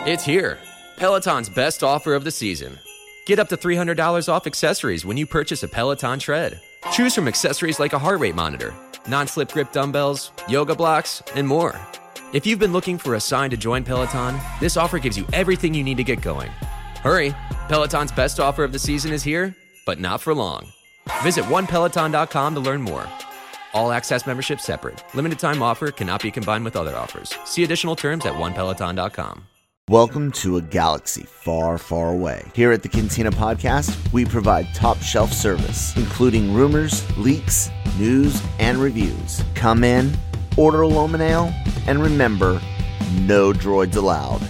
It's here. Peloton's best offer of the season. Get up to $300 off accessories when you purchase a Peloton Tread. Choose from accessories like a heart rate monitor, non-slip grip dumbbells, yoga blocks, and more. If you've been looking for a sign to join Peloton, this offer gives you everything you need to get going. Hurry, Peloton's best offer of the season is here, but not for long. Visit onepeloton.com to learn more. All access membership separate. Limited time offer cannot be combined with other offers. See additional terms at onepeloton.com. Welcome to a galaxy far, far away. Here at the Cantina Podcast, we provide top shelf service, including rumors, leaks, news, and reviews. Come in, order a Loman Ale, and remember, no droids allowed.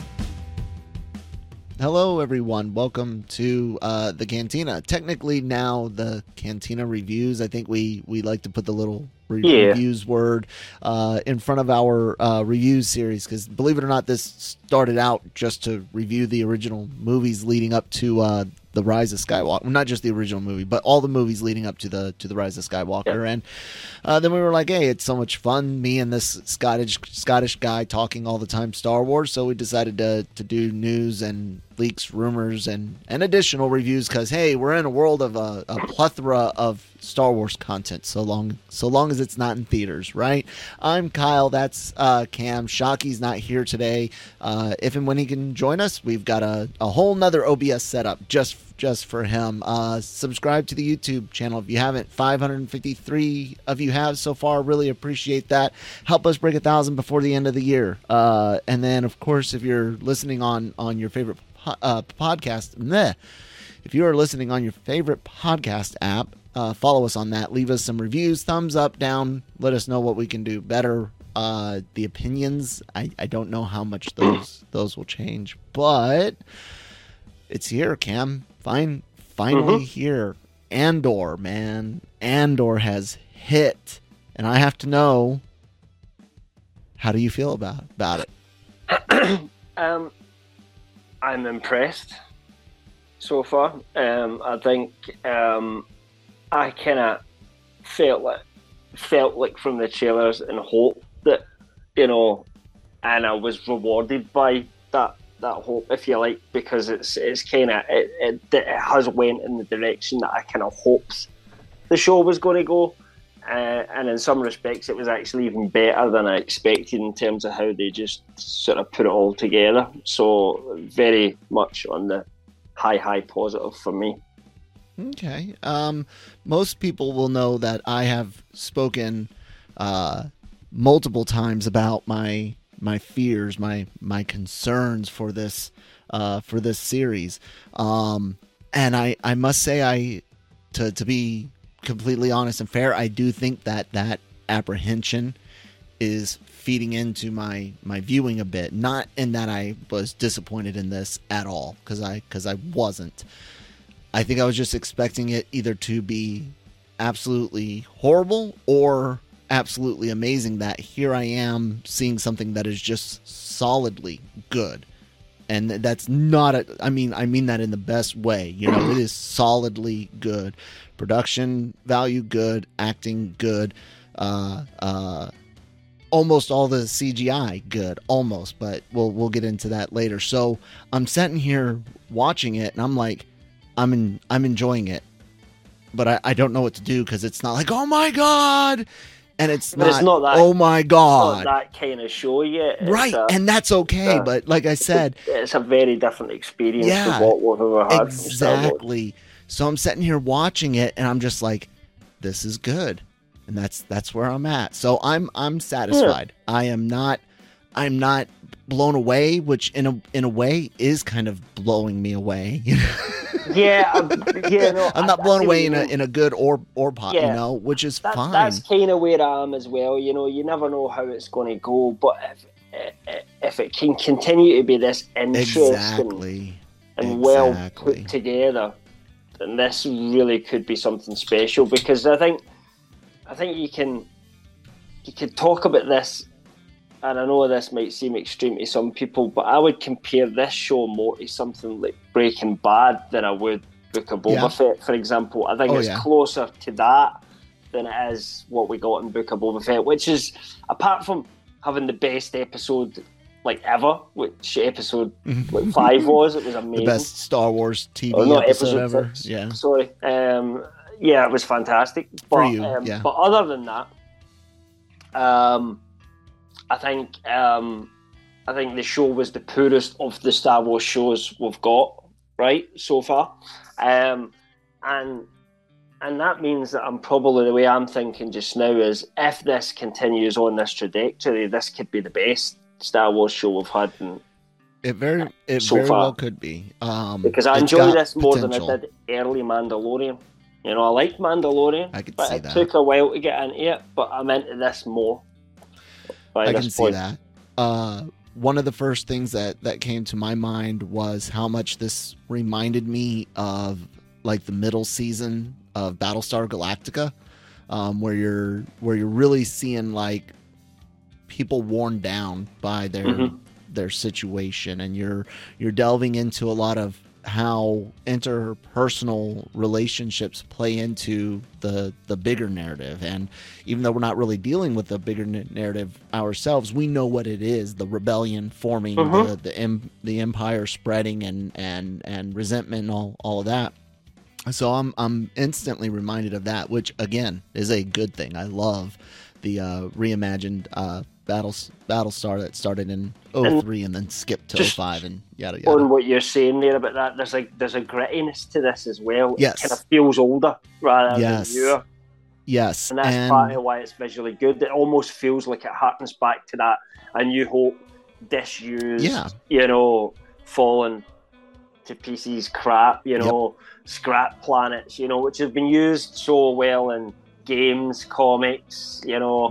Hello, everyone. Welcome to the Cantina. Technically, now the Cantina Reviews. I think we like to put the little reviews word in front of our reviews series, because believe it or not, this started out just to review the original movies leading up to the Rise of Skywalker. Well, not just the original movie, but all the movies leading up to the Rise of Skywalker. Yeah. And then we were like, hey, it's so much fun, me and this Scottish guy talking all the time Star Wars. So we decided to do news and leaks, rumors, and additional reviews, because hey, we're in a world of a plethora of Star Wars content, so long as it's not in theaters, right? I'm Kyle, that's Cam. Shocky's not here today. If and when he can join us, we've got a whole nother OBS setup just for him. Subscribe to the YouTube channel if you haven't. 553 of you have so far. Really appreciate that. Help us break 1,000 before the end of the year. And then, of course, if you're listening on your favorite podcast, if you are listening on your favorite podcast app, follow us on that. Leave us some reviews, thumbs up, down. Let us know what we can do better. The opinions, I don't know how much those will change, but it's here, Cam. Finally here. Andor, man. Andor has hit, and I have to know, how do you feel about it? I'm impressed so far. I think I kind of felt like from the trailers and hope that, and I was rewarded by that hope, if you like, because it's kind of it has went in the direction that I kind of hoped the show was going to go, and in some respects it was actually even better than I expected in terms of how they just sort of put it all together. So very much on the high positive for me. Okay. Most people will know that I have spoken multiple times about my fears, my concerns for this series. And I must say, to be completely honest and fair, I do think that apprehension is feeding into my viewing a bit. Not in that I was disappointed in this at all, because I wasn't. I think I was just expecting it either to be absolutely horrible or absolutely amazing, that here I am seeing something that is just solidly good. And that's not I mean that in the best way. It is solidly good. Production value good, acting good, almost all the CGI good, almost, but we'll get into that later. So I'm sitting here watching it and I'm like, I'm enjoying it, but I don't know what to do, because it's not like, oh my God, and it's not that, oh my God, it's not that kind of show yet. Right, and that's okay, but like I said, it's a very different experience to what we've ever had. Exactly. So I'm sitting here watching it and I'm just like, this is good. And that's where I'm at. So I'm satisfied. Yeah. I'm not blown away, which in a way is kind of blowing me away. I'm not blown away in a good or which is fine. That's kind of where I am as well. You never know how it's going to go, but if it can continue to be this interesting and well put together, then this really could be something special. Because I think you can talk about this, and I know this might seem extreme to some people, but I would compare this show more to something like Breaking Bad than I would Book of Boba Fett, for example. I think it's closer to that than it is what we got in Book of Boba Fett, which is, apart from having the best episode like ever, which episode 5 was. It was amazing. The best Star Wars TV episode ever. 6. Yeah. Sorry. Yeah, it was fantastic. But, for you, But other than that, I think the show was the poorest of the Star Wars shows we've got, right, so far. And that means that I'm probably, the way I'm thinking just now is, if this continues on this trajectory, this could be the best Star Wars show we've had. It very well could be. Because I enjoy this more than I did early Mandalorian. You know, I liked Mandalorian, but it took a while to get into it, but I'm into this more. I can see that. One of the first things that came to my mind was how much this reminded me of like the middle season of Battlestar Galactica, where you're really seeing like people worn down by their situation, and you're delving into a lot of how interpersonal relationships play into the bigger narrative. And even though we're not really dealing with the bigger narrative ourselves, we know what it is: the rebellion forming, the empire spreading, and resentment, and all of that. So I'm instantly reminded of that, which again is a good thing. I love the reimagined Battlestar that started in 2003 and then skipped to 2005 and yada yada. On what you're saying there about that, there's a grittiness to this as well. Yes. It kind of feels older rather than newer. Yes. And that's part of why it's visually good. It almost feels like it harkens back to that A New Hope disused, fallen to pieces crap, scrap planets, which have been used so well in games, comics,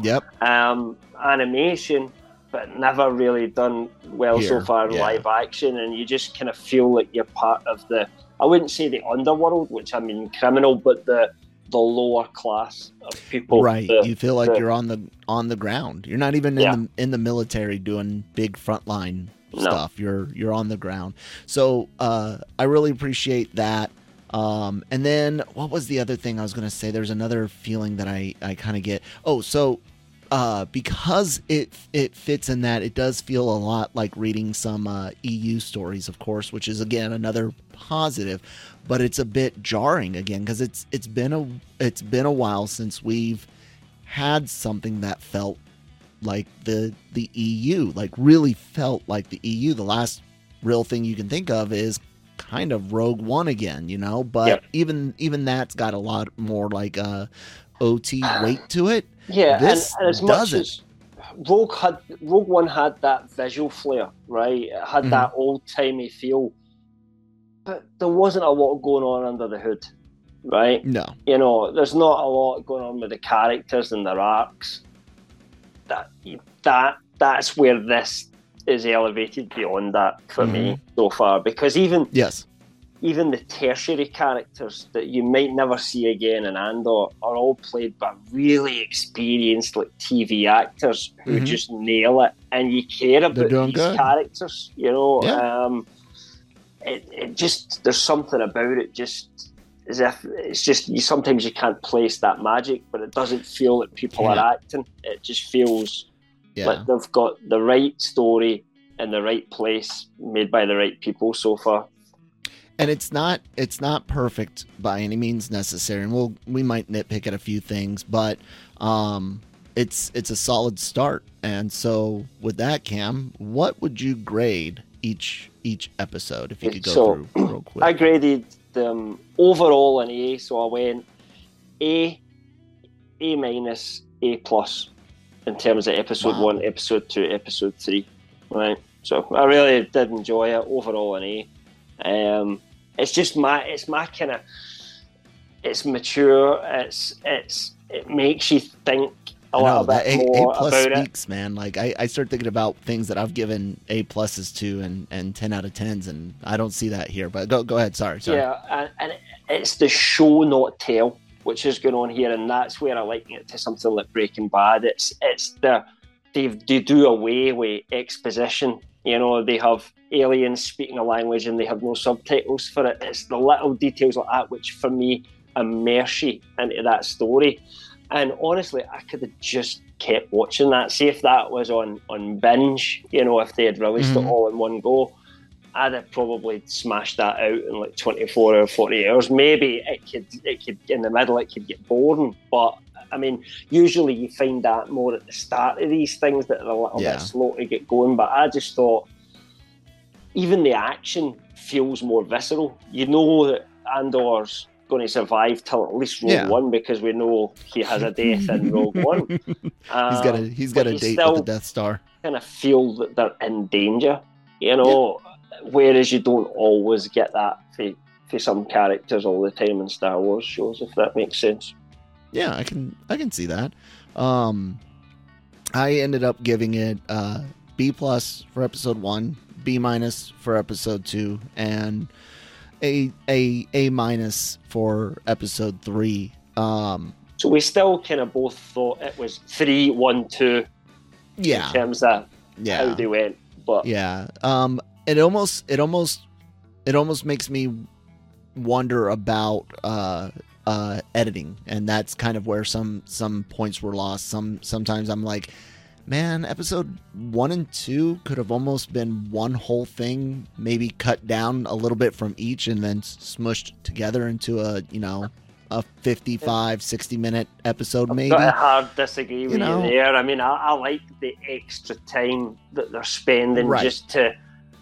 animation, but never really done well so far in live action. And you just kind of feel like you're part of I wouldn't say the underworld, which I mean criminal, but the lower class of people. Right. You feel like you're on the ground. You're not even in the military doing big frontline stuff. You're on the ground. So I really appreciate that. And then what was the other thing I was going to say? There's another feeling that I kind of get. Oh, so because it fits in that, it does feel a lot like reading some EU stories, of course, which is again another positive, but it's a bit jarring again because it's been a while since we've had something that felt like the EU, like really felt like the EU. The last real thing you can think of is kind of Rogue One again, but even that's got a lot more like OT weight to it. Yeah, this and as much as Rogue One had that visual flair, right? It had that old-timey feel, but there wasn't a lot going on under the hood, right? No. There's not a lot going on with the characters and their arcs. That's where this is elevated beyond that for me so far, because even the tertiary characters that you might never see again in Andor are all played by really experienced like TV actors who just nail it, and you care about these characters. It just, there's something about it, just as if it's just sometimes you can't place that magic, but it doesn't feel like people are acting. It just feels like they've got the right story in the right place, made by the right people so far. And it's not perfect by any means necessary, and we might nitpick at a few things, but it's a solid start. And so with that, Cam, what would you grade each episode if you could go through real quick? I graded them overall an A, so I went A minus, A plus in terms of episode 1, episode 2, episode 3. Right, so I really did enjoy it. Overall an A. It's just it's my kind of, it's mature. It makes you think a little bit more about speaks, it. Man, like I start thinking about things that I've given A pluses to and 10 out of 10s, and I don't see that here. But go ahead. Sorry. Yeah, and it's the show not tell, which is going on here, and that's where I liken it to something like Breaking Bad. They do away with exposition. They have aliens speaking a language and they have no subtitles for it. It's the little details like that which, for me, immerse you into that story. And honestly, I could have just kept watching that. See if that was on binge, if they had released it all in one go, I'd have probably smashed that out in like 24 or 40 hours. Maybe it could in the middle, it could get boring. But I mean, usually you find that more at the start of these things that are a little bit slow to get going. But I just thought even the action feels more visceral. You know that Andor's going to survive till at least Rogue One, because we know he has a death in Rogue One. He's got a date with the Death Star. Kind of feel that they're in danger, whereas you don't always get that for some characters all the time in Star Wars shows, if that makes sense. Yeah, I can see that. I ended up giving it B+ for episode 1, B- for episode 2, and A- for episode 3. So we still kind of both thought it was 3, 1, 2. Yeah. In terms of how they went, but it almost makes me wonder about editing, and that's kind of where some points were lost. Sometimes I'm like, man, episode 1 and 2 could have almost been one whole thing, maybe cut down a little bit from each and then smushed together into a 55, 60-minute episode, maybe. I've got a hard disagree with you there. I mean, I like the extra time that they're spending just to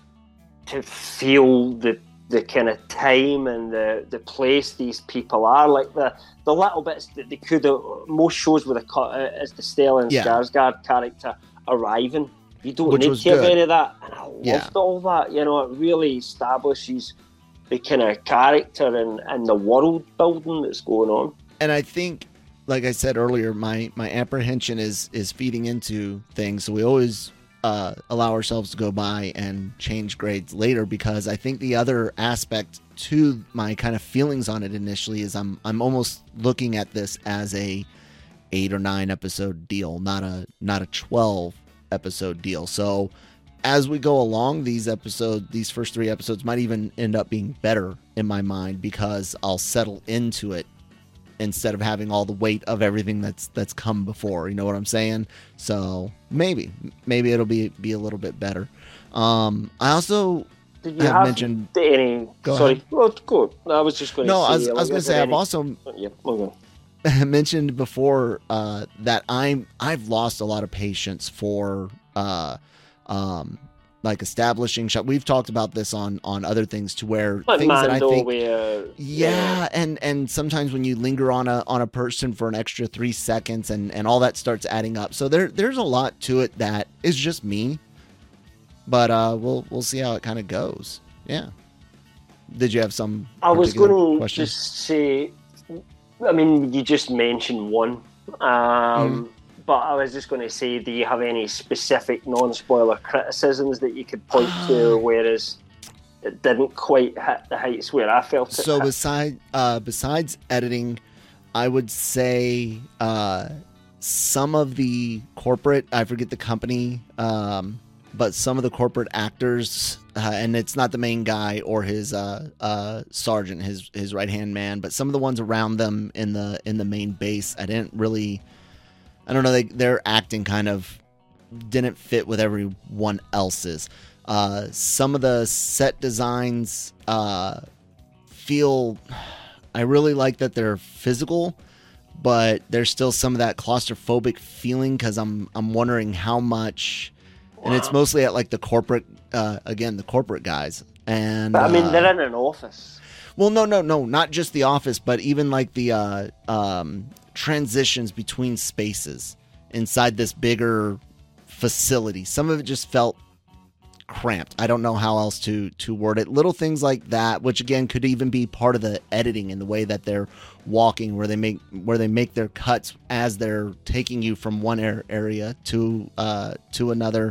feel the kind of time and the place these people are. Like the little bits that they could have, most shows with as the Stellan Skarsgård character arriving. You don't need to have any of that. And I loved all that. It really establishes the kind of character and the world building that's going on. And I think, like I said earlier, my apprehension is feeding into things. So we always allow ourselves to go by and change grades later, because I think the other aspect to my kind of feelings on it initially is I'm almost looking at this as a 8 or 9 episode deal, not a 12 episode deal. So as we go along, these first 3 episodes might even end up being better in my mind, because I'll settle into it instead of having all the weight of everything that's come before. You know what I'm saying? So maybe it'll be a little bit better. I also have mentioned any. Sorry, well, go. I was just going to. No, I was going to say I've also mentioned before that I've lost a lot of patience for like establishing shot. We've talked about this on other things, to where like things Mando, that I think, where, and sometimes when you linger on a person for an extra 3 seconds, and all that starts adding up. So there's a lot to it that is just me, but we'll see how it kind of goes. Yeah. Did you have some? I was going to just say, I mean, you just mentioned one. But I was just going to say, do you have any specific non-spoiler criticisms that you could point to, whereas it didn't quite hit the heights where I felt it? So besides editing, I would say some of the corporate, I forget the company, but some of the corporate actors, and it's not the main guy or his sergeant, his right-hand man, but some of the ones around them in the main base, I don't know, their acting kind of didn't fit with everyone else's. Some of the set designs feel, I really like that they're physical, but there's still some of that claustrophobic feeling, because I'm wondering how much, and it's mostly at like the corporate, the corporate guys. And but, I mean, they're in an office. Well, no, not just the office, but even like the transitions between spaces inside this bigger facility. Some of it just felt cramped. I don't know how else to word it. Little things like that, which again could even be part of the editing in the way that they're walking, where they make their cuts as they're taking you from one area to another.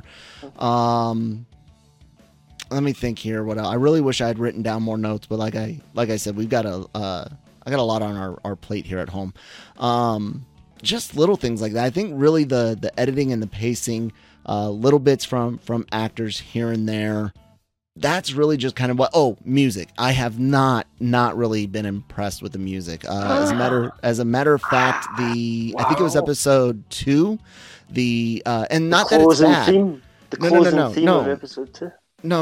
Let me think here. What else? I really wish I had written down more notes, but like I said, we've got I got a lot on our plate here at home. Just little things like that. I think really the editing and the pacing, little bits from actors here and there, that's really just kind of what. Music. I have not really been impressed with the music. As a matter of fact, I think it was episode 2. And not that it's bad. Theme, the closing theme of episode 2. No.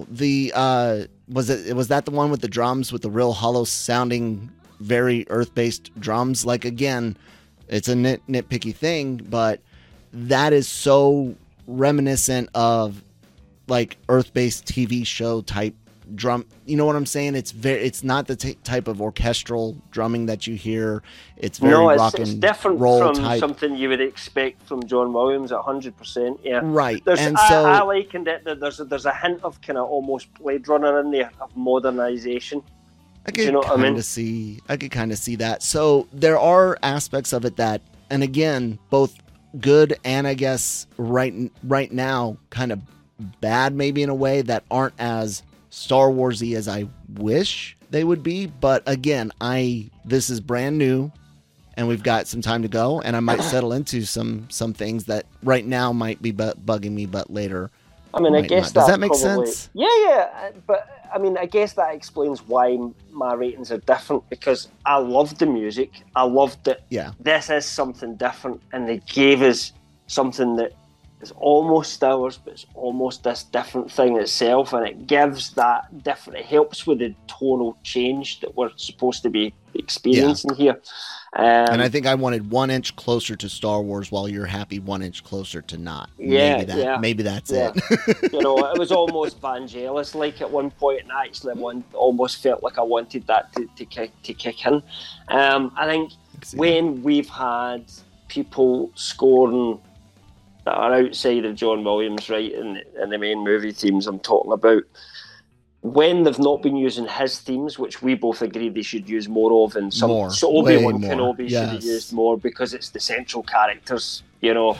Was that the one with the drums, with the real hollow sounding, very earth-based drums? Like, again, it's a nitpicky thing, but that is so reminiscent of like earth-based TV show type drum. You know what I'm saying? It's not the type of orchestral drumming that you hear. It's very rock and different roll from type. Something you would expect from John Williams 100%. Yeah, right. I liken that there's a hint of kind of almost Blade Runner in there of modernization. I could kind of see that. So there are aspects of it that, and again, both good and I guess right now kind of bad maybe in a way, that aren't as Star Warsy as I wish they would be. But again, this is brand new and we've got some time to go, and I might settle into some things that right now might be bugging me, but later I mean, I guess does that make sense? Yeah, but I mean, I guess that explains why my ratings are different, because I loved the music. I loved it. Yeah. This is something different, and they gave us something that is almost Star Wars, but it's almost this different thing itself, and it gives that different. It helps with the tonal change that we're supposed to be experiencing here. And I think I wanted 1 inch closer to Star Wars, while you're happy 1 inch closer to not. Maybe that's it. You know, it was almost Vangelis like at one point, and I actually almost felt like I wanted that to kick in. I think when we've had people scoring that are outside of John Williams, right, in the main movie themes I'm talking about, when they've not been using his themes, which we both agree they should use more of, and so Obi-Wan Kenobi should have used more, because it's the central characters, you know.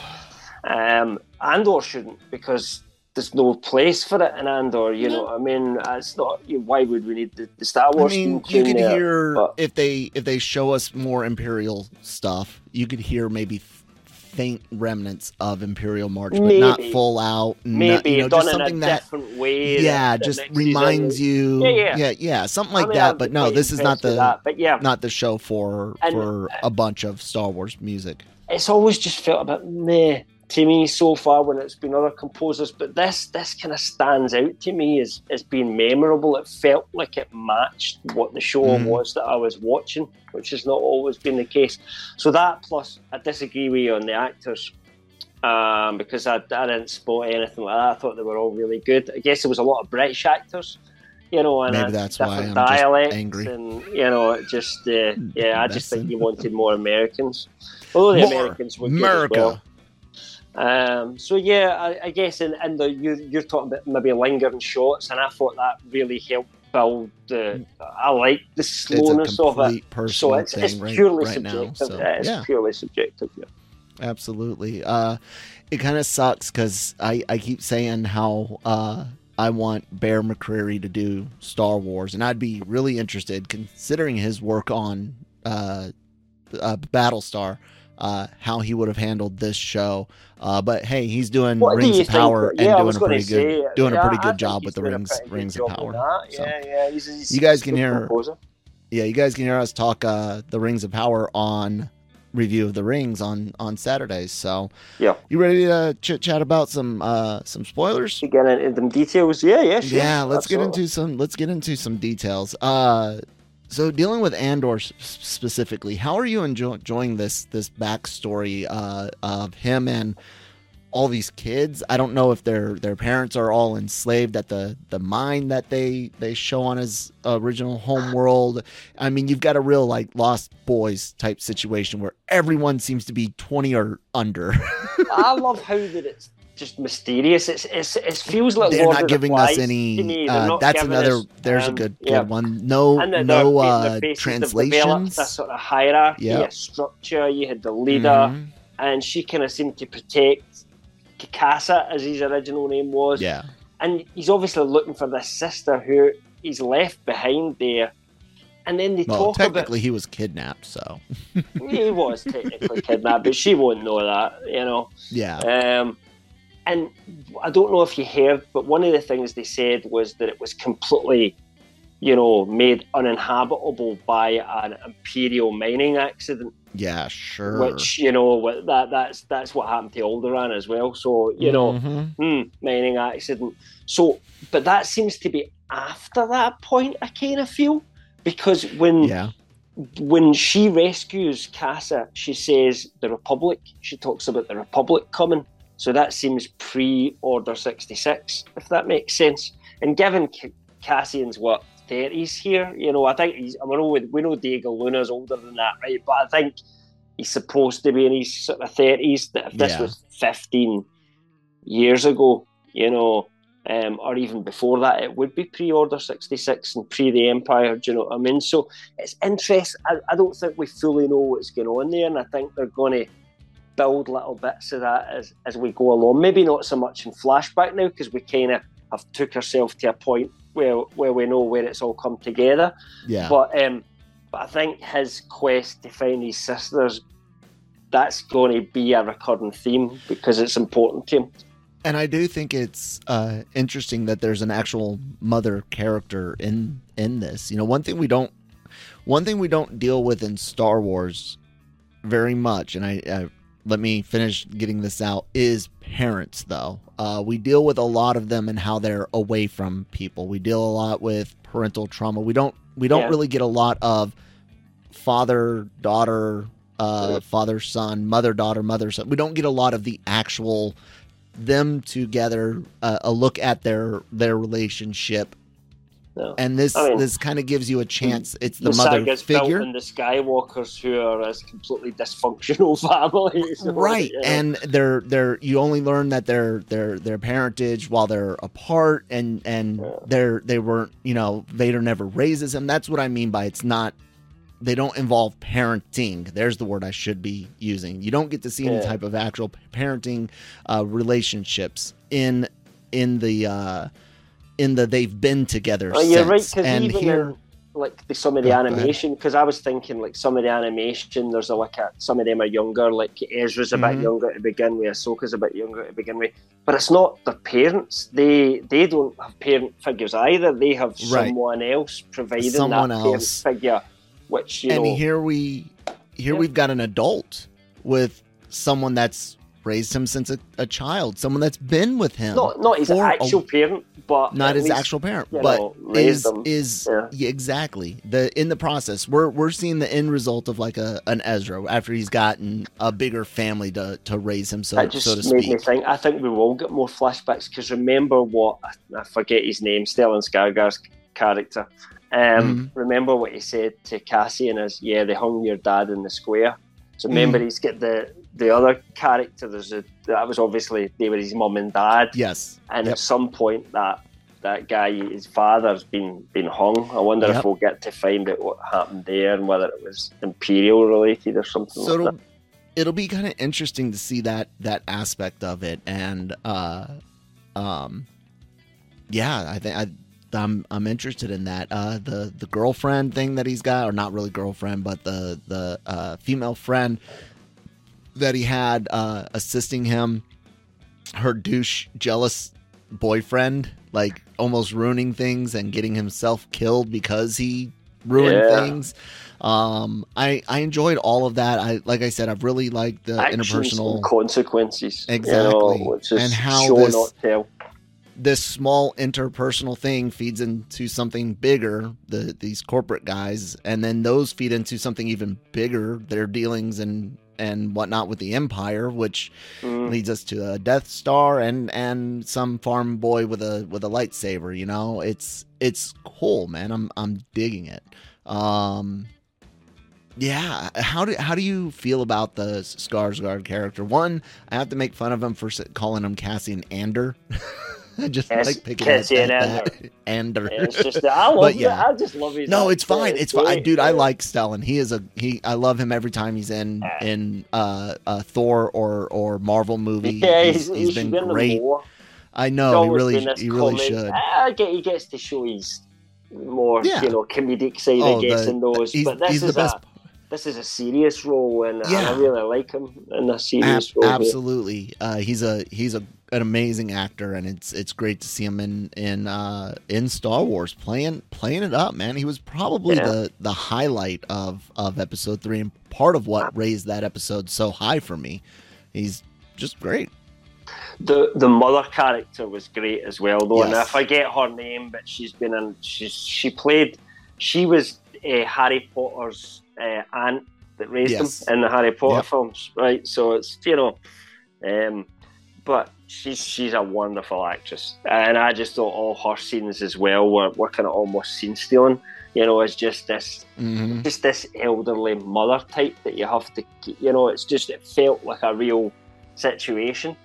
Andor shouldn't, because there's no place for it in Andor, you know. I mean, it's not. Why would we need the Star Wars? I mean, you could hear if they show us more Imperial stuff, you could hear maybe faint remnants of Imperial March, but not full out. Maybe done just in something a different way. Yeah, just reminds you. Yeah, something like that. But no, this is not the show for a bunch of Star Wars music. It's always just felt a bit meh to me so far when it's been other composers, but this kind of stands out to me as being memorable. It felt like it matched what the show was that I was watching, which has not always been the case. So that, plus I disagree with you on the actors, because I didn't spot anything like that. I thought they were all really good. I guess there was a lot of British actors, you know, and maybe that's why I'm dialects, just angry. and you know, it just I just think you wanted more Americans. Although the Americans were good as well. So I guess you're talking about maybe lingering shots, and I thought that really helped build I like the slowness of it. So it's purely subjective. It's purely subjective. Yeah. Absolutely. It kind of sucks because I keep saying how I want Bear McCreary to do Star Wars, and I'd be really interested, considering his work on Battlestar, how he would have handled this show. But hey, he's doing Rings of Power and doing a pretty good job with the Rings of Power. You guys can hear us talk the Rings of Power on Review of the Rings on Saturdays. So you ready to chit chat about some spoilers? You get into some details? Yeah, sure. Yeah, let's get into some details. So dealing with Andor specifically, how are you enjoying this backstory of him and all these kids? I don't know if their parents are all enslaved at the mine that they show on his original home world. I mean, you've got a real like Lost Boys type situation where everyone seems to be 20 or under. I love how that it's just mysterious. It feels like they're Lord not giving us any. That's another. There's a good one. No translations. That sort of hierarchy, a structure. You had the leader, and she kind of seemed to protect Kikasa, as his original name was. Yeah, and he's obviously looking for this sister who he's left behind there. And then technically he was kidnapped, so he was technically kidnapped, but she won't know that, you know. Yeah. And I don't know if you heard, but one of the things they said was that it was completely, made uninhabitable by an Imperial mining accident. Yeah, sure. Which, that's what happened to Alderaan as well. So, mining accident. So, but that seems to be after that point, I kind of feel. Because when she rescues Casa, she says the Republic. She talks about the Republic coming. So that seems pre-Order 66, if that makes sense. And given Cassian's, 30s here, I think we know Diego Luna's older than that, right? But I think he's supposed to be in his sort of 30s. That if this was 15 years ago, or even before that, it would be pre-Order 66 and pre the Empire. Do you know what I mean? So it's interesting. I don't think we fully know what's going on there, and I think they're going to build little bits of that as we go along. Maybe not so much in flashback now, because we kind of have took ourselves to a point where we know where it's all come together. Yeah. But I think his quest to find his sisters, that's going to be a recurring theme because it's important to him. And I do think it's interesting that there's an actual mother character in this. One thing we don't deal with in Star Wars very much, and I let me finish getting this out, is parents, though. We deal with a lot of them and how they're away from people. We deal a lot with parental trauma. We don't really get a lot of father-daughter, father-son, mother-daughter, mother-son. We don't get a lot of the actual them together, a look at their relationship. No. And this kind of gives you a chance. It's the mother figure, and the Skywalkers, who are as completely dysfunctional families, right? And they're you only learn that their parentage while they're apart, and they weren't. Vader never raises them. That's what I mean by it's not. They don't involve parenting. There's the word I should be using. You don't get to see any type of actual parenting relationships in the they've been together since. You're right, because even here, some of the animation, because I was thinking some of the animation, there's some of them are younger, like Ezra's a bit younger to begin with, Ahsoka's a bit younger to begin with, but it's not their parents. They don't have parent figures either. They have someone else providing parent figure, which and here we've got an adult with someone that's raised him since a child, someone that's been with him. Not his actual parent, but not his actual parent, but exactly in the process. We're seeing the end result of an Ezra after he's gotten a bigger family to raise him, so to speak. Made me think. I think we will get more flashbacks because remember what I forget his name, Stellan Skarsgård's character. Remember what he said to Cassian is, they hung your dad in the square. So remember, he's got the other character. That was obviously they were his mum and dad. Yes. And at some point that guy, his father's been hung. I wonder if we'll get to find out what happened there and whether it was Imperial related or something. So like that. It'll be kind of interesting to see that aspect of it, and I'm interested in that. The girlfriend thing that he's got, or not really girlfriend, but the female friend that he had assisting him, her douche jealous boyfriend, almost ruining things and getting himself killed because he ruined things. I enjoyed all of that. Like I said, I've really liked the interpersonal consequences. Exactly. Which is and how show, not tell. This small interpersonal thing feeds into something bigger, these corporate guys, and then those feed into something even bigger, their dealings and whatnot with the Empire, which leads us to a Death Star and some farm boy with a lightsaber. It's cool, man. I'm digging it. How do you feel about the Skarsgård character? One, I have to make fun of him for calling him Cassian Ander. I just like picking at that. Ander. It's just I love it. I just love his. No, it's fine. It's fine, dude. I like Stellan. I love him every time he's in a Thor or Marvel movie. Yeah, he's been great. I know he really should. He gets to show his more comedic side, I guess, in those. But this is the best. This is a serious role, and I really like him in a serious role. Absolutely, he's a an amazing actor, and it's great to see him in Star Wars playing it up, man. He was probably the highlight of episode 3 and part of what raised that episode so high for me. He's just great. The mother character was great as well, though, yes. and I forget her name, but she was Harry Potter's aunt that raised him in the Harry Potter films, right? So it's but she's a wonderful actress, and I just thought all her scenes as well were kind of almost scene stealing. It's just this elderly mother type that you have to, it felt like a real situation.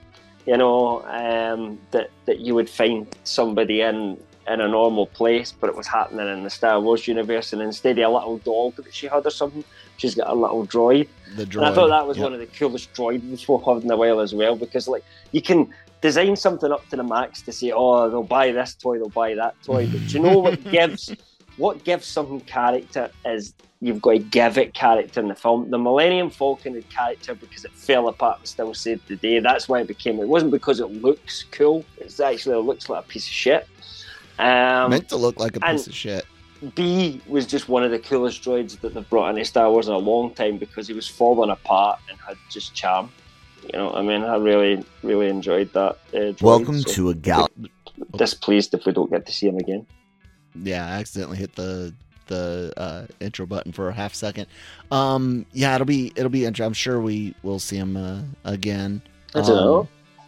That you would find somebody in a normal place, but it was happening in the Star Wars universe, and instead of a little dog that she had or something, she's got a little droid. The droid. And I thought that was one of the coolest droids we've had in a while as well, because like you can design something up to the max to say, oh, they'll buy this toy, they'll buy that toy, but do you know what gives something character is you've got to give it character in the film. The Millennium Falcon had character because it fell apart and still saved the day. That's why it wasn't because it looks cool. It looks like a piece of shit. Meant to look like a piece of shit. B was just one of the coolest droids that they've brought into Star Wars in a long time because he was falling apart and had just charm. I really, really enjoyed that droid. Welcome to a galaxy. Displeased if we don't get to see him again. Yeah, I accidentally hit the intro button for a half second. It'll be interesting. I'm sure we will see him again. I don't know.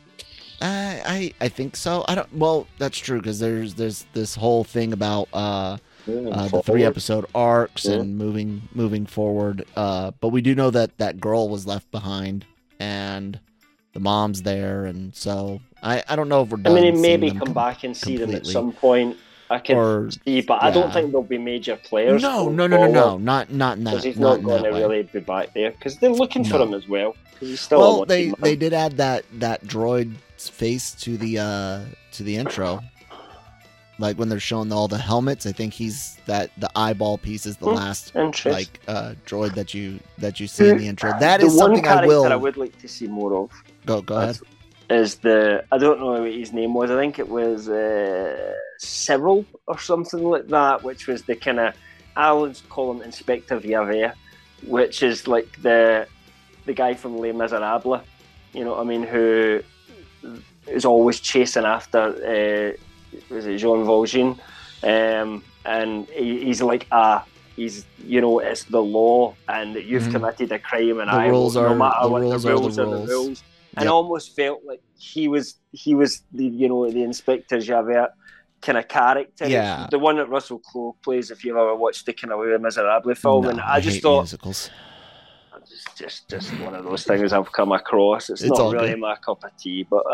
I think so. Well, that's true because there's this whole thing about the 3 episode arcs and moving forward. But we do know that girl was left behind and the mom's there, and so I don't know if we're done. Maybe come back and see them at some point. I can see, but I don't think there'll be major players. No, not in that. Because he's not going to really be back there because they're looking for him as well. He's still they did add that droid's face to the intro. Like when they're showing all the helmets, I think he's the eyeball piece is the last droid that you see in the intro. That is something I would like to see more of. Go ahead. Is I don't know what his name was. I think it was Cyril or something like that, which was the kind of Alan's call him Inspector Viavere, which is like the guy from Les Miserables. Who is always chasing after was it Jean Valjean, and he's like it's the law and you've committed a crime and the rules no matter the what rules the rules are the rules. And almost felt like he was the Inspector Javert kind of character. Yeah. The one that Russell Crowe plays, if you've ever watched the kind of Les Miserables film. And I just thought musicals. Just one of those things I've come across. It's not really my cup of tea, but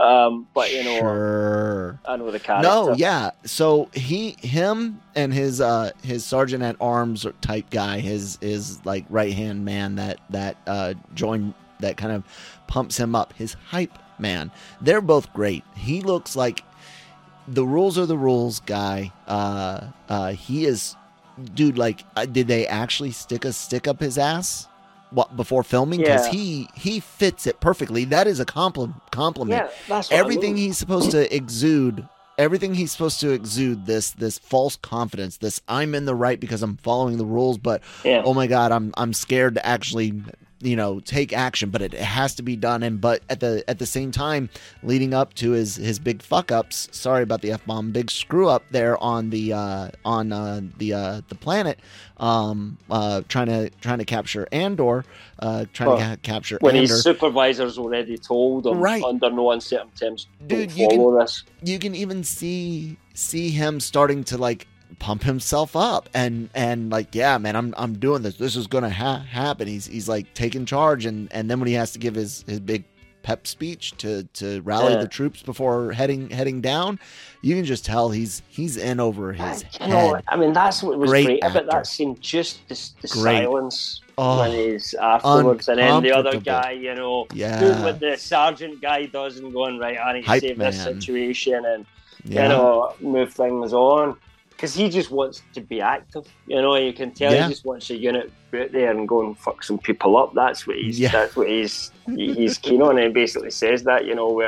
sure. I know the character. No, yeah. So him and his sergeant at arms type guy, his like right hand man that joined, that kind of pumps him up, his hype man. They're both great. He looks like the rules are the rules guy. He is, dude. Like, did they actually stick a stick up his ass before filming? Because he fits it perfectly. That is a compliment. Yeah, that's everything he's supposed to exude. Everything he's supposed to exude, this false confidence, this I'm in the right because I'm following the rules, but oh my god, I'm scared to actually take action, but it has to be done. But at the same time, leading up to his big fuck ups, sorry about the F-bomb, big screw up there on the planet, trying to capture Andor, to capture when Andor. His supervisor's already told him under no uncertain terms, dude, this. You can even see him starting to like pump himself up and like, yeah, man, I'm doing this. This is gonna happen. He's like taking charge, and then when he has to give his big pep speech to rally the troops before heading down, you can just tell he's in over his head. That's what was great about that scene. Just the silence when he's afterwards, and then the other guy, doing what the sergeant guy does and going, right, I need to save this situation and move things on. Because he just wants to be active, you can tell he just wants a unit out there and go and fuck some people up. That's what he's keen on. And he basically says that, where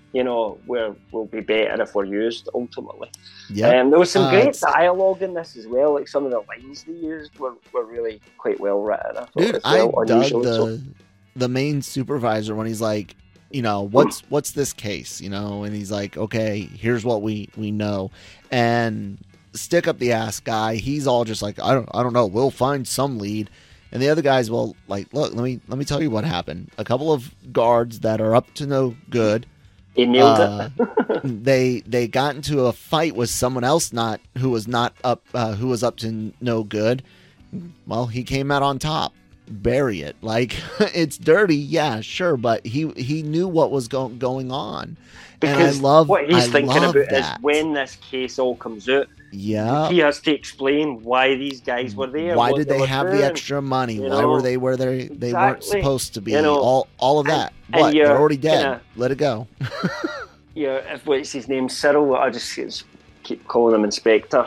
where we'll be better if we're used ultimately. Yeah, there was some great dialogue in this as well. Like some of the lines they used were really quite well written. I dug the main supervisor when he's like, what's this case, and he's like, okay, here's what we know, and stick up the ass guy, he's all just like, I don't know, we'll find some lead. And the other guys, well, like, look, let me tell you what happened. A couple of guards that are up to no good. He nailed it. They got into a fight with someone else who was up to no good. Well, he came out on top. Bury it. Like, it's dirty, yeah, sure, but he knew what was going on. Because and I love what he's thinking about that. is when this case all comes out. Yeah, he has to explain why these guys were there. Why did they have the extra money? Why were they where they weren't supposed to be? All of that. What? They're already dead. Let it go. If what's his name, Cyril? I just keep calling him Inspector.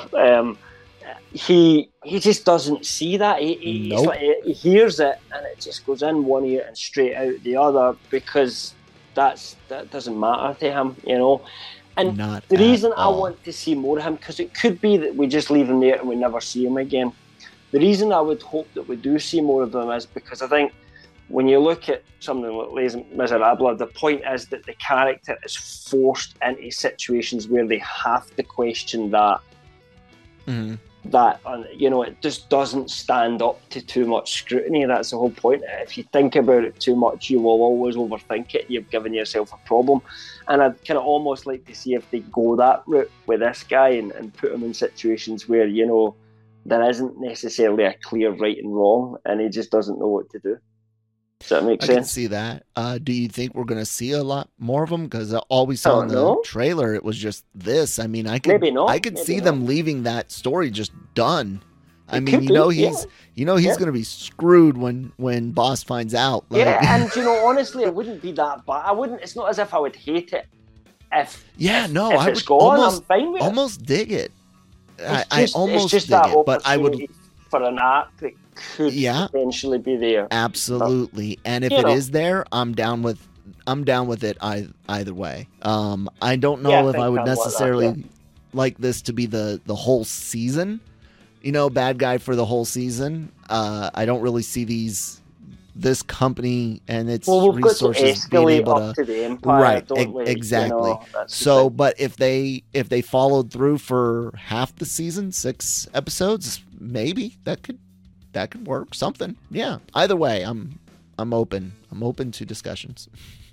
He just doesn't see that. He hears it and it just goes in one ear and straight out the other because that doesn't matter to him, And the reason I want to see more of him, because it could be that we just leave him there and we never see him again. The reason I would hope that we do see more of him is because I think when you look at something like Les Miserables, the point is that the character is forced into situations where they have to question that. Mm-hmm. That, it just doesn't stand up to too much scrutiny. That's the whole point. If you think about it too much, you will always overthink it. You've given yourself a problem. And I'd kind of almost like to see if they go that route with this guy and put him in situations where, there isn't necessarily a clear right and wrong and he just doesn't know what to do. Does that make sense? I can see that. Do you think we're going to see a lot more of them? Because all we saw in the trailer, it was just this. I mean, I could see them leaving that story just done. I mean, he's going to be screwed when Boss finds out. Like. Yeah, and honestly, it wouldn't be that bad. It's not as if I would hate it. I would almost dig it. I almost dig it, but I would for an arc that could potentially be there. Absolutely, and if it is there, I'm down with it either way. I don't know if I would necessarily like this to be the whole season. Bad guy for the whole season. I don't really see this company and its resources being able up to the Empire, exactly. So, but if they followed through for half the season, 6 episodes, maybe that could work. Something, yeah. Either way, I'm open. I'm open to discussions.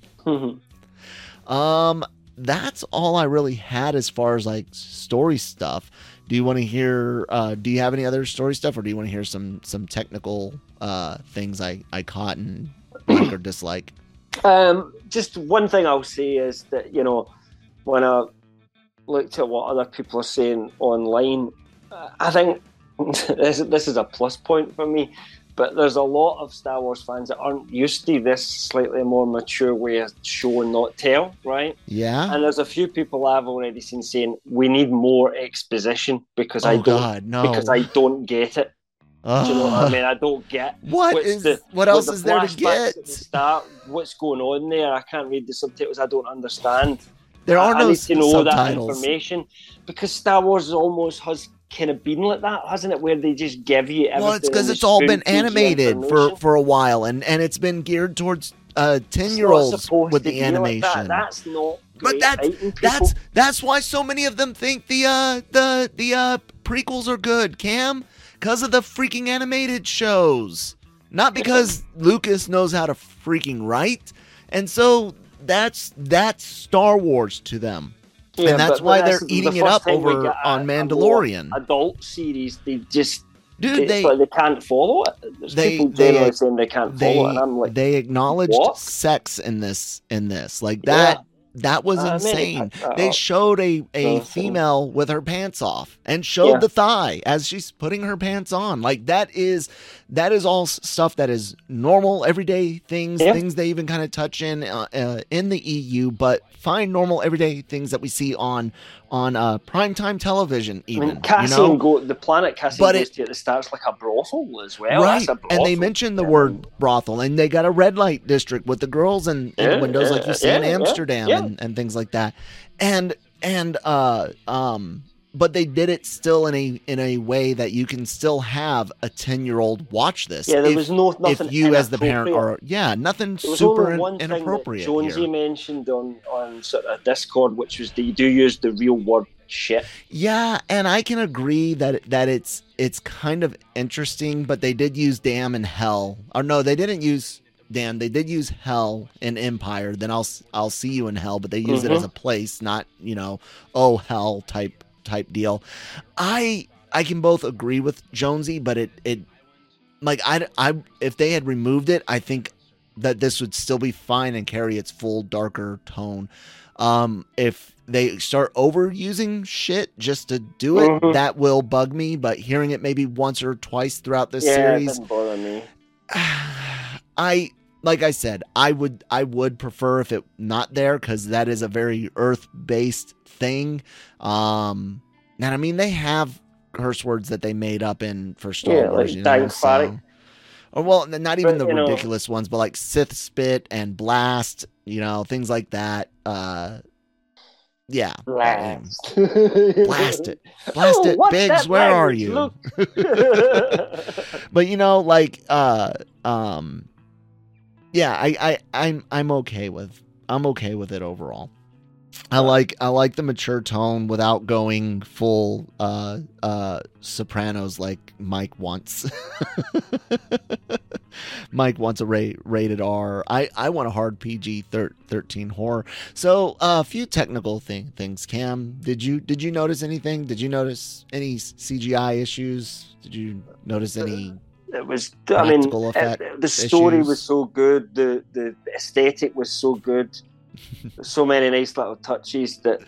That's all I really had as far as like story stuff. Do you want to hear? Do you have any other story stuff, or do you want to hear some technical things I caught and like or dislike? Just one thing I'll say is that when I looked at what other people are saying online, I think this is a plus point for me. But there's a lot of Star Wars fans that aren't used to this slightly more mature way of show and not tell, right? Yeah. And there's a few people I've already seen saying we need more exposition because I don't get it. Do you know what I mean? I don't get what else is there to get? At the start, what's going on there? I can't read the subtitles. I don't understand. There are no I need to know subtitles. That information because Star Wars almost has kind of been like that, hasn't it? Where they just give you everything. Well, it's because it's all been animated for a while, and it's been geared towards 10-year-olds with the animation. Like that. That's not. But that's why so many of them think the prequels are good, Cam, because of the freaking animated shows, not because Lucas knows how to freaking write, and so that's Star Wars to them. Yeah, and that's why they're eating it up over on Mandalorian. Adult series, they just they can't follow it. There's people generally saying they can't follow it, and I'm like, they acknowledged sex in this, like that. Yeah. That was insane. They showed a female with her pants off and showed the thigh as she's putting her pants on. Like that is all stuff that is normal, everyday things they even kind of touch in the EU, but find normal, everyday things that we see on on primetime television. Even I mean, Cassian the planet Cassian goes to at the start's like a brothel as well. Right, That's a brothel. And they mentioned the word brothel, and they got a red light district with the girls and windows like you see in Amsterdam and things like that. But they did it still in a way that you can still have a 10-year-old watch this. Yeah, there was nothing. If you as the parent are nothing super inappropriate. Jonesy mentioned on sort of Discord, which was that you do use the real word shit. Yeah, and I can agree that it's kind of interesting, but they did use damn and hell. Or no, they didn't use damn. They did use hell in Empire. Then I'll see you in hell, but they use it as a place, not oh hell type deal. I can both agree with Jonesy, but it like I if they had removed it, I think that this would still be fine and carry its full darker tone. If they start overusing shit just to do it, that will bug me. But hearing it maybe once or twice throughout the series, doesn't bother me. Like I said, I would prefer if it not there, because that is a very Earth-based thing. And I mean, they have curse words that they made up for Star Wars, or well, not even the ridiculous ones, but like Sith spit and blast, things like that. Yeah, blast it, Biggs. Where are you? But yeah, I'm okay with it overall. I like the mature tone without going full Sopranos like Mike wants. Mike wants a rated R. I want a hard PG-13 horror. So a few technical things. Cam, did you notice anything? Did you notice any CGI issues? Did you notice any? It was. I mean, the story was so good. The aesthetic was so good. So many nice little touches that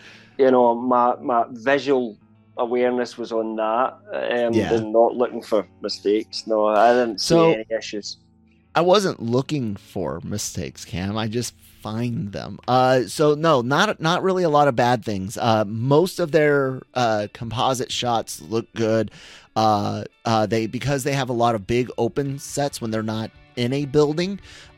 my visual awareness was on that, and not looking for mistakes. No, I didn't see any issues. I wasn't looking for mistakes, Cam. I just find them. So no, not really a lot of bad things. Most of their composite shots look good. Because they have a lot of big open sets when they're not in a building.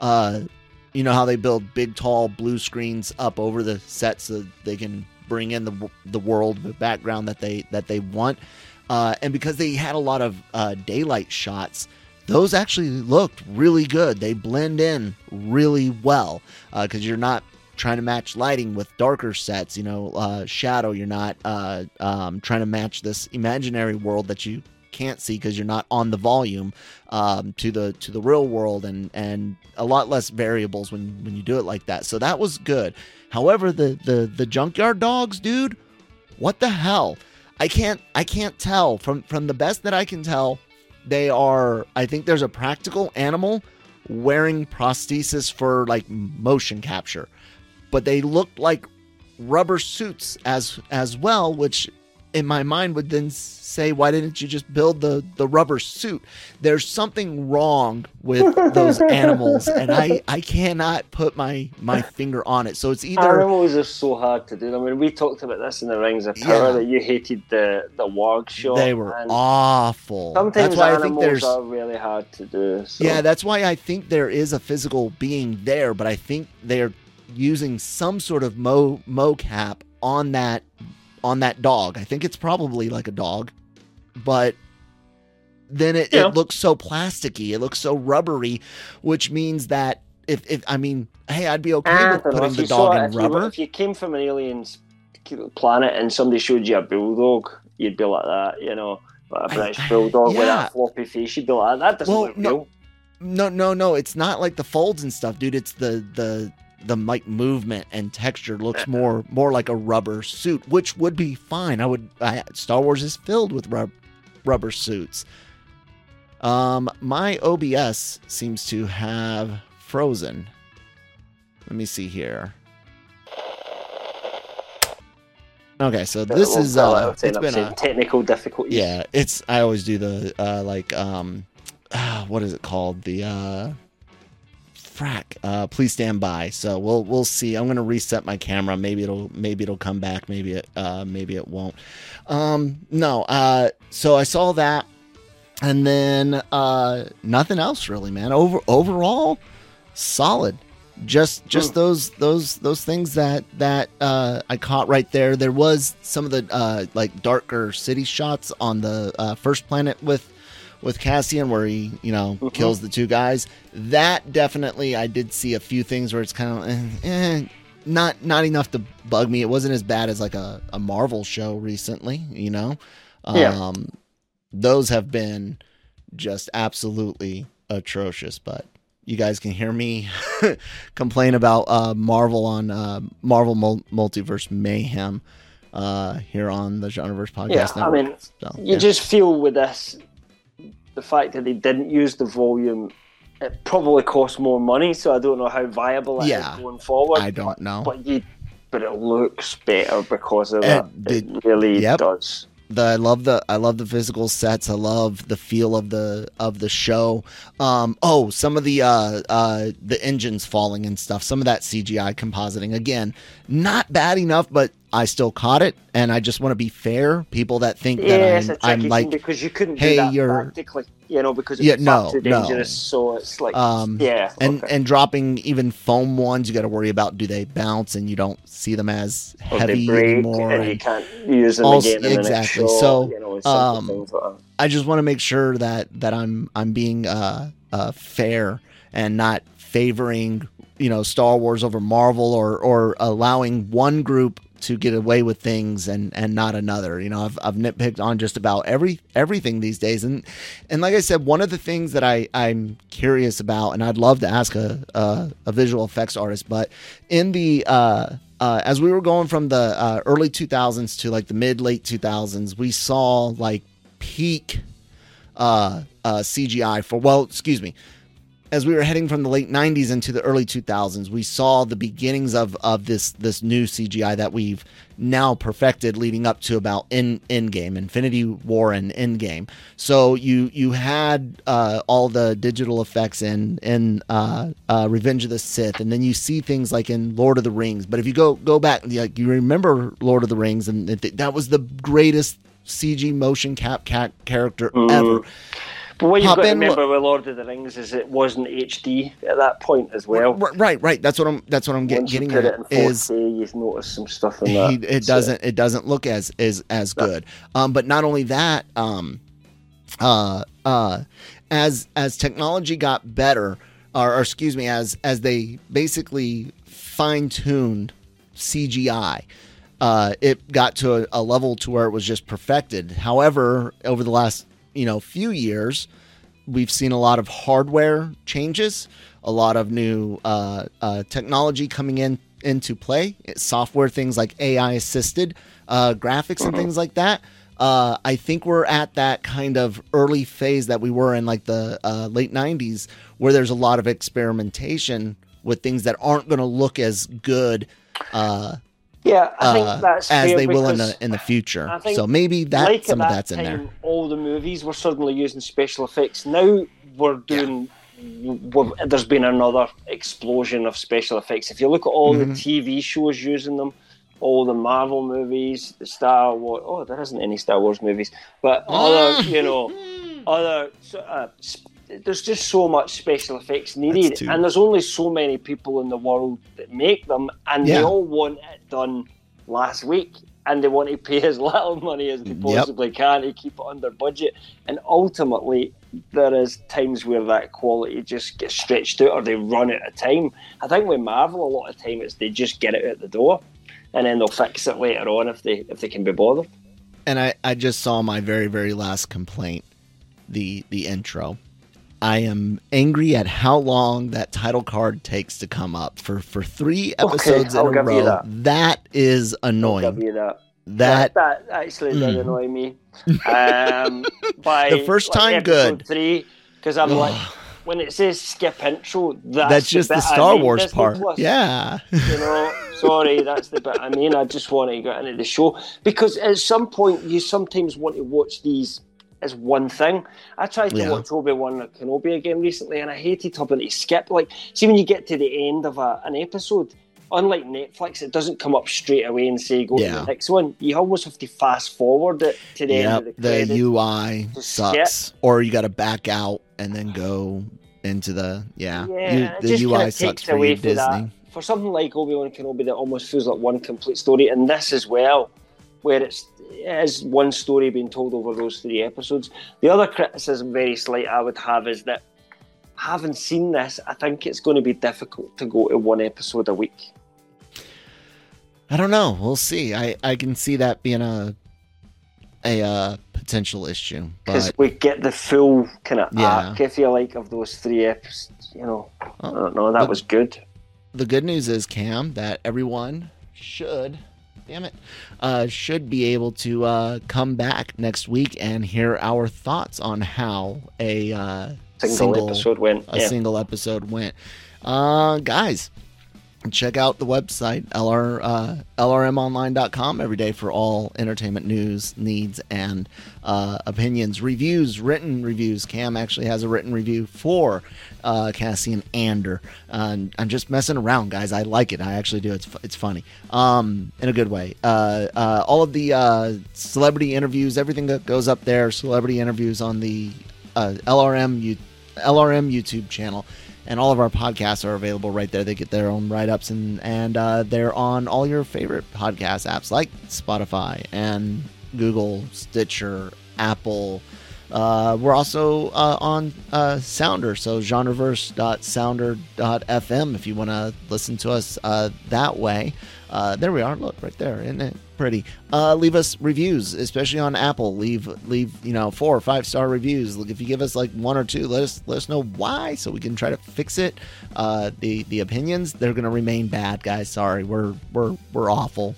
You know how they build big, tall blue screens up over the set so they can bring in the world, the background that they want. And because they had a lot of daylight shots, those actually looked really good. They blend in really well because you're not trying to match lighting with darker sets. Shadow. You're not trying to match this imaginary world that you can't see because you're not on the volume to the real world, and a lot less variables when you do it like that. So that was good. However, the junkyard dogs, dude, what the hell? I can't tell from the best that I can tell. They are. I think there's a practical animal wearing prosthesis for like motion capture, but they looked like rubber suits as well, which in my mind would then say, why didn't you just build the rubber suit? There's something wrong with those animals, and I cannot put my finger on it. So it's either... Animals are so hard to do. I mean, we talked about this in the Rings of Power, that you hated the warg shot. They were awful. Sometimes animals are really hard to do. So. Yeah, that's why I think there is a physical being there, but I think they're using some sort of mocap on that dog. I think it's probably like a dog, but then it looks so plasticky. It looks so rubbery, which means that if I mean, hey, I'd be okay with putting the dog in rubber. If you came from an alien planet and somebody showed you a bulldog, you'd be like that, like a British bulldog with that floppy face. You'd be like that. Doesn't look real. No, it's not like the folds and stuff, dude. It's the mic movement and texture looks more like a rubber suit, which would be fine. Star Wars is filled with rubber suits. My OBS seems to have frozen. Let me see here. Okay, so this is it's been a technical difficulty. Yeah, I always do the what is it called? The frack. Please stand by. So we'll see. I'm gonna reset my camera. Maybe it'll come back. Maybe it won't. No. So I saw that, and then nothing else really, man. Overall, solid. Just those things that I caught right there. There was some of the like darker city shots on the first planet with Cassian, where he kills the two guys. That definitely, I did see a few things where it's kind of not enough to bug me. It wasn't as bad as like a Marvel show recently, Those have been just absolutely atrocious, but you guys can hear me complain about Marvel on Marvel Multiverse Mayhem here on the Genreverse Podcast Network. I mean, you just feel with this, the fact that they didn't use the volume, it probably cost more money, so I don't know how viable it is going forward. I don't know. But it looks better because of that. It really does. I love the physical sets. I love the feel of the show. Some of the engines falling and stuff. Some of that CGI compositing. Again, not bad enough, but I still caught it. And I just want to be fair. People that think that I'm like, because you couldn't do that practically, because it's too dangerous. So it's like, and dropping even foam ones, you got to worry about, do they bounce, and you don't see them as heavy anymore, and you can't use them again. Exactly. So I just want to make sure that I'm being fair and not favoring Star Wars over Marvel, or allowing one group to get away with things and not another. I've nitpicked on just about everything these days, and like I said, one of the things that I'm curious about, and I'd love to ask a visual effects artist, but in the as we were going from the early 2000s to like the late 2000s, we saw like peak CGI as we were heading from the late 90s into the early 2000s, we saw the beginnings of this new CGI that we've now perfected, leading up to about Endgame, Infinity War and Endgame. So you had all the digital effects in Revenge of the Sith, and then you see things like in Lord of the Rings. But if you go back, like, you remember Lord of the Rings, and that was the greatest CG motion cap character ever. But what you've got to remember with Lord of the Rings is it wasn't HD at that point as well. Right. That's what I'm getting at. It in 4K, you've noticed some stuff in that. It doesn't look as good. But not only that, as technology got better, as they basically fine-tuned CGI, it got to a level to where it was just perfected. However, over the last few years, we've seen a lot of hardware changes, a lot of new technology coming into play, software, things like AI assisted graphics and things like that. I think we're at that kind of early phase that we were in like the late 90s, where there's a lot of experimentation with things that aren't going to look as good I think that's as fair, they will in the future. So maybe some of that's in there. All the movies were suddenly using special effects. Now we're doing. There's been another explosion of special effects. If you look at all the TV shows using them, all the Marvel movies, the Star Wars. Oh, there isn't any Star Wars movies, but there's just so much special effects needed, and there's only so many people in the world that make them, and they all want it done last week, and they want to pay as little money as they possibly can to keep it under budget. And ultimately, there is times where that quality just gets stretched out, or they run out of time. I think with Marvel, a lot of time it's they just get it out the door, and then they'll fix it later on if they can be bothered. And I just saw my very, very last complaint, the intro. I am angry at how long that title card takes to come up for 3 episodes in a row. That is annoying. I'll give you that. That actually did annoy me. The first time, good. 3, because I'm like, when it says skip intro, that's just the Star Wars Disney part. Plus. Yeah. Sorry, that's the bit I mean. I just want to get into the show, because at some point you sometimes want to watch these is one thing. I tried to watch Obi-Wan Kenobi again recently, and I hated having to skip. Like, see, when you get to the end of an episode, unlike Netflix, it doesn't come up straight away and say go to the next one. You almost have to fast forward it to the end of the credits. The UI sucks. Or you got to back out and then go into the the UI sucks for you, Disney. That. For something like Obi-Wan Kenobi that almost feels like one complete story, and this as well, where it is one story being told over those 3 episodes. The other criticism, very slight, I would have is that, having seen this, I think it's going to be difficult to go to 1 episode a week. I don't know. We'll see. I can see that being a potential issue, because we get the full kind of arc, if you like, of those 3 episodes. You know, I don't know. That was good. The good news is, Cam, that everyone should be able to come back next week and hear our thoughts on how a single episode went. Guys, check out the website, lrmonline.com, every day for all entertainment news, needs, and opinions. Reviews, written reviews. Cam actually has a written review for Cassian Andor. I'm just messing around, guys. I like it. I actually do. It's funny, in a good way. All of the celebrity interviews, everything that goes up there, celebrity interviews on the LRM YouTube channel. And all of our podcasts are available right there. They get their own write-ups, and they're on all your favorite podcast apps like Spotify and Google, Stitcher, Apple. We're also on Sounder, so genreverse.sounder.fm if you want to listen to us that way. There we are. Look, right there. Isn't it pretty? Leave us reviews, especially on Apple. Leave 4 or 5 star reviews. Look, if you give us like 1 or 2, let us know why, so we can try to fix it. The opinions, they're gonna remain bad, guys. Sorry, we're awful.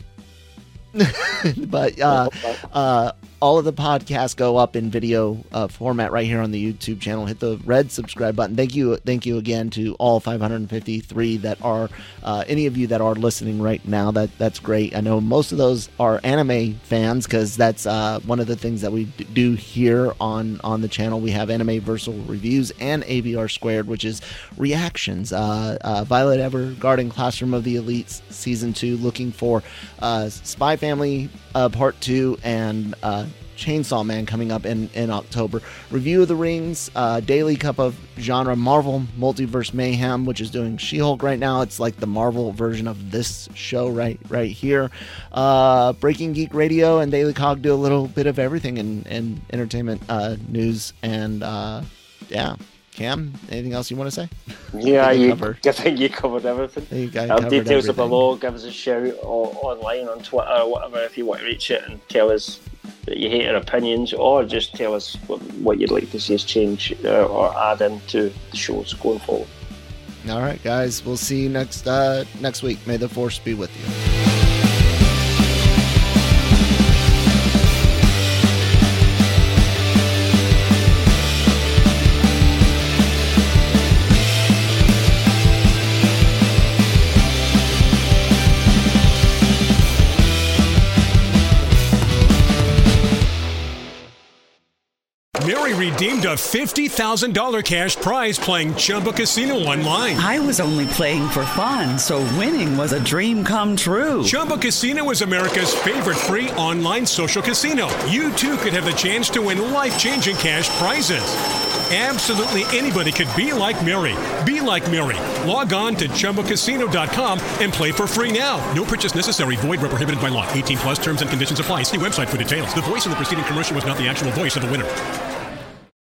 But all of the podcasts go up in video format right here on the YouTube channel. Hit the red subscribe button. Thank you again to all 553 that are any of you that are listening right now. That's great. I know most of those are anime fans, because that's one of the things that we do here on the channel. We have Anime Versal reviews and AVR Squared, which is reactions. Violet Evergarden Classroom of the Elites Season 2, looking for Spy Family Part 2 and Chainsaw Man coming up in October. Review of the Rings, Daily Cup of Genre, Marvel Multiverse Mayhem, which is doing She-Hulk right now. It's like the Marvel version of this show right here. Breaking Geek Radio and Daily Cog do a little bit of everything in entertainment news. And Cam, anything else you want to say? Yeah, I think you covered everything. Details are below. Give us a shout online on Twitter or whatever if you want to reach it and tell us that you hate our opinions, or just tell us what you'd like to see us change or add into the shows going forward. All right, guys. We'll see you next week. May the Force be with you. Mary redeemed a $50,000 cash prize playing Chumba Casino online. I was only playing for fun, so winning was a dream come true. Chumba Casino is America's favorite free online social casino. You, too, could have the chance to win life-changing cash prizes. Absolutely anybody could be like Mary. Be like Mary. Log on to ChumbaCasino.com and play for free now. No purchase necessary. Void where prohibited by law. 18 plus terms and conditions apply. See website for details. The voice in the preceding commercial was not the actual voice of the winner.